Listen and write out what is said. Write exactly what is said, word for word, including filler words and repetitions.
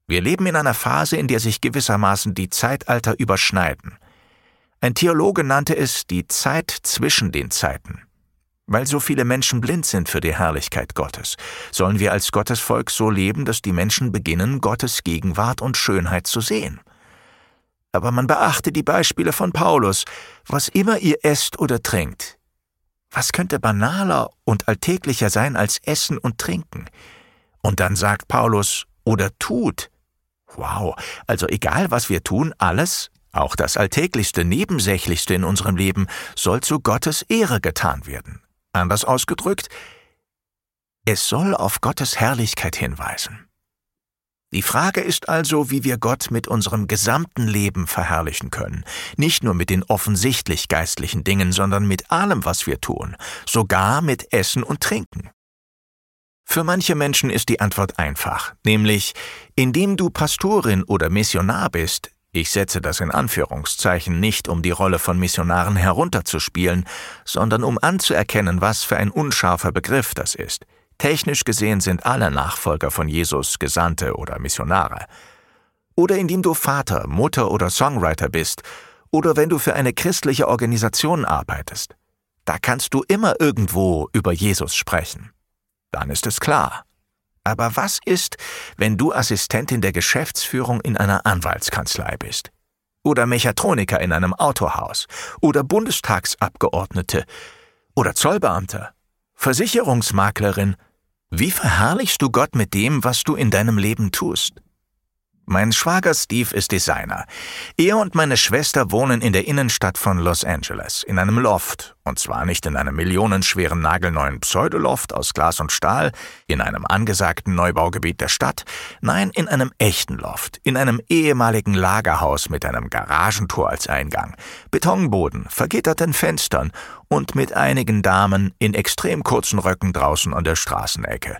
Wir leben in einer Phase, in der sich gewissermaßen die Zeitalter überschneiden. Ein Theologe nannte es die Zeit zwischen den Zeiten. Weil so viele Menschen blind sind für die Herrlichkeit Gottes, sollen wir als Gottesvolk so leben, dass die Menschen beginnen, Gottes Gegenwart und Schönheit zu sehen. Aber man beachte die Beispiele von Paulus, was immer ihr esst oder trinkt. Was könnte banaler und alltäglicher sein als Essen und Trinken? Und dann sagt Paulus, oder tut. Wow, also egal was wir tun, alles, auch das Alltäglichste, Nebensächlichste in unserem Leben, soll zu Gottes Ehre getan werden. Anders ausgedrückt, es soll auf Gottes Herrlichkeit hinweisen. Die Frage ist also, wie wir Gott mit unserem gesamten Leben verherrlichen können. Nicht nur mit den offensichtlich geistlichen Dingen, sondern mit allem, was wir tun, sogar mit Essen und Trinken. Für manche Menschen ist die Antwort einfach, nämlich, indem du Pastorin oder Missionar bist, ich setze das in Anführungszeichen nicht, um die Rolle von Missionaren herunterzuspielen, sondern um anzuerkennen, was für ein unscharfer Begriff das ist. Technisch gesehen sind alle Nachfolger von Jesus Gesandte oder Missionare. Oder indem du Vater, Mutter oder Songwriter bist, oder wenn du für eine christliche Organisation arbeitest. Da kannst du immer irgendwo über Jesus sprechen. Dann ist es klar. Aber was ist, wenn du Assistentin der Geschäftsführung in einer Anwaltskanzlei bist? Oder Mechatroniker in einem Autohaus? Oder Bundestagsabgeordnete? Oder Zollbeamter? Versicherungsmaklerin? Wie verherrlichst du Gott mit dem, was du in deinem Leben tust? Mein Schwager Steve ist Designer. Er und meine Schwester wohnen in der Innenstadt von Los Angeles, in einem Loft. Und zwar nicht in einem millionenschweren nagelneuen Pseudoloft aus Glas und Stahl, in einem angesagten Neubaugebiet der Stadt. Nein, in einem echten Loft, in einem ehemaligen Lagerhaus mit einem Garagentor als Eingang, Betonboden, vergitterten Fenstern und mit einigen Damen in extrem kurzen Röcken draußen an der Straßenecke.